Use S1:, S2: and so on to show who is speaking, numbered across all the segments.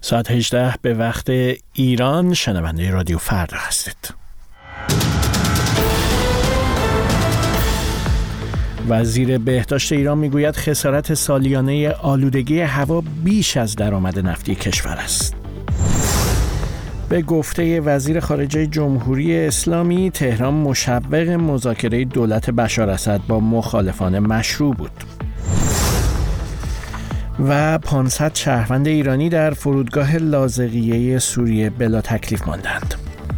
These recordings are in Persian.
S1: ساعت 18 به وقت ایران. شنونده رادیو فردا هستید. وزیر بهداشت ایران میگوید خسارت سالیانه آلودگی هوا بیش از درآمد نفتی کشور است. به گفته وزیر خارجه جمهوری اسلامی، تهران مشوق مذاکره دولت بشار اسد با مخالفان مشروع بود. و 500 شهروند ایرانی در فرودگاه لاذقیه سوریه بلا تکلیف ماندند.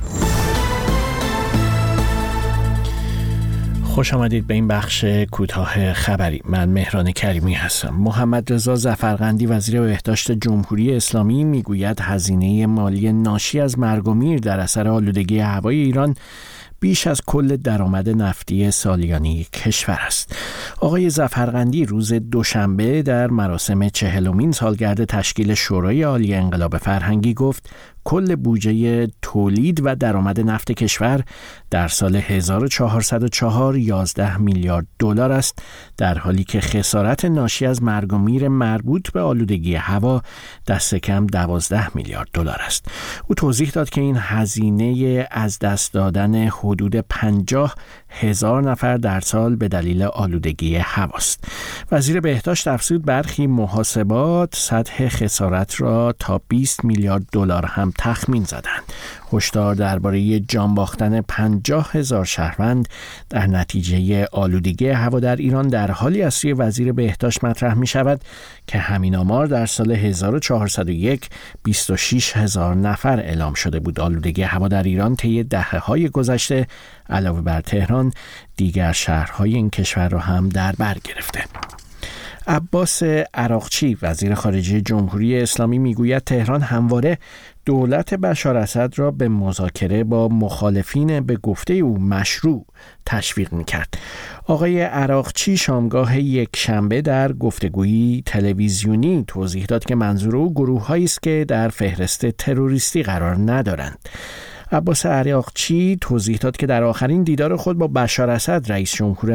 S1: خوش آمدید به این بخش کوتاه خبری. من مهران کریمی هستم. محمد رضا ظفرقندی وزیر بهداشت جمهوری اسلامی میگوید هزینه مالی ناشی از مرگ و میر در اثر آلودگی هوای ایران بیش از کل درآمد نفتی سالیانه کشور است. آقای ظفرقندی روز دوشنبه در مراسم 40مین سالگرد تشکیل شورای عالی انقلاب فرهنگی گفت کل بودجه تولید و درآمد نفت کشور در سال 1404 11 میلیارد دلار است، در حالی که خسارت ناشی از مرگ و میر مربوط به آلودگی هوا دست کم 12 میلیارد دلار است. او توضیح داد که این هزینه از دست دادن حدود 50,000 نفر در سال به دلیل آلودگی هواست. وزیر بهداشت افزود برخی محاسبات سطح خسارت را تا 20 میلیارد دلار هم تخمین زدند. هشدار درباره جان باختن 50,000 شهروند در نتیجه آلودگی هوا در ایران در حالی از سوی وزیر بهداشت مطرح می شود که همین آمار در سال 1401 26,000 نفر اعلام شده بود. آلودگی هوا در ایران طی دهه‌های گذشته علاوه بر تهران دیگر شهرهای این کشور را هم در بر گرفته. عباس عراقچی وزیر خارجه جمهوری اسلامی میگوید تهران همواره دولت بشار اسد را به مذاکره با مخالفین به گفته او مشروع تشویق میکرد. آقای عراقچی شامگاه یک شنبه در گفتگویی تلویزیونی توضیح داد که منظور او گروه‌هایی است که در فهرست تروریستی قرار ندارند. عباس عراقچی توضیح داد که در آخرین دیدار خود با بشار اسد رئیس جمهور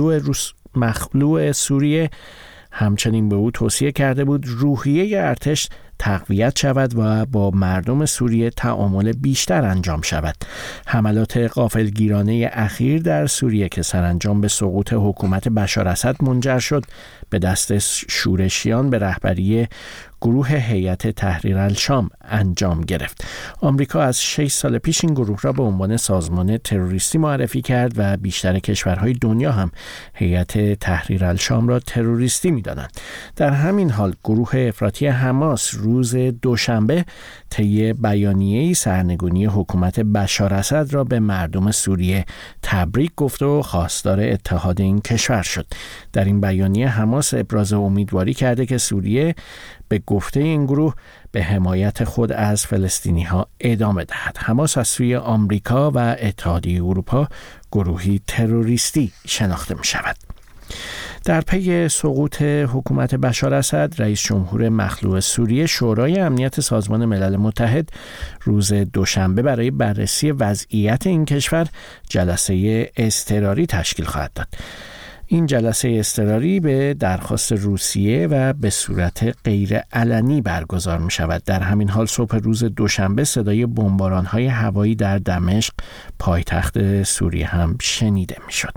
S1: مخلوع سوریه همچنین به او توصیه کرده بود روحیه ارتش تقویت شود و با مردم سوریه تعامل بیشتر انجام شود. حملات غافلگیرانه اخیر در سوریه که سرانجام به سقوط حکومت بشار اسد منجر شد به دست شورشیان به رهبری گروه هیئت تحریر الشام انجام گرفت. آمریکا از 6 سال پیش این گروه را به عنوان سازمان تروریستی معرفی کرد و بیشتر کشورهای دنیا هم هیئت تحریر الشام را تروریستی می‌دانند. در همین حال گروه افراطی حماس روز دوشنبه طی بیانیه‌ای سرنگونی حکومت بشار اسد را به مردم سوریه تبریک گفت و خواستار اتحاد این کشور شد. در این بیانیه حماس ابراز امیدواری کرده که سوریه به گفته این گروه به حمایت خود از فلسطینی‌ها ادامه دهد. حماس از سوی آمریکا و اتحادیه اروپا گروهی تروریستی شناخته می شود. در پی سقوط حکومت بشار اسد، رئیس جمهور مخلوع سوریه شورای امنیت سازمان ملل متحد روز دوشنبه برای بررسی وضعیت این کشور جلسه اضطراری تشکیل خواهد داد. این جلسه اضطراری به درخواست روسیه و به صورت غیر علنی برگزار می شود. در همین حال صبح روز دوشنبه صدای بمباران‌های هوایی در دمشق پایتخت سوریه هم شنیده می شد.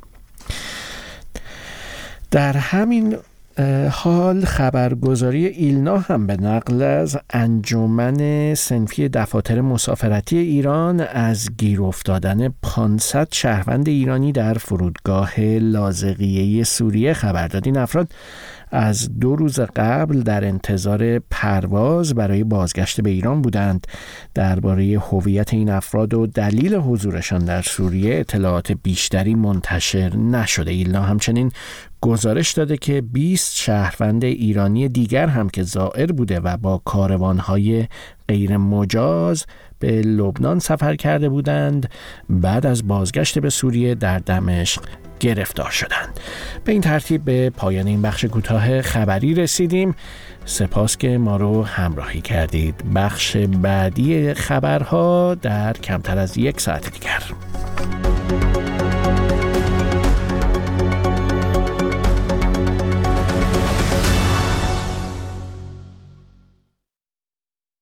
S1: در همین حال خبرگزاری ایلنا هم به نقل از انجمن صنفی دفاتر مسافرتی ایران از گیر افتادن 500 شهروند ایرانی در فرودگاه لاذقیه سوریه خبر داد. این افراد از 2 روز قبل در انتظار پرواز برای بازگشت به ایران بودند. درباره هویت این افراد و دلیل حضورشان در سوریه اطلاعات بیشتری منتشر نشده. ایلنا همچنین گزارش داده که 20 شهروند ایرانی دیگر هم که زائر بوده و با کاروان‌های غیر مجاز به لبنان سفر کرده بودند بعد از بازگشت به سوریه در دمشق گرفتار شدند. به این ترتیب به پایان این بخش کوتاه خبری رسیدیم. سپاس که ما رو همراهی کردید. بخش بعدی خبرها در کمتر از 1 ساعت دیگر.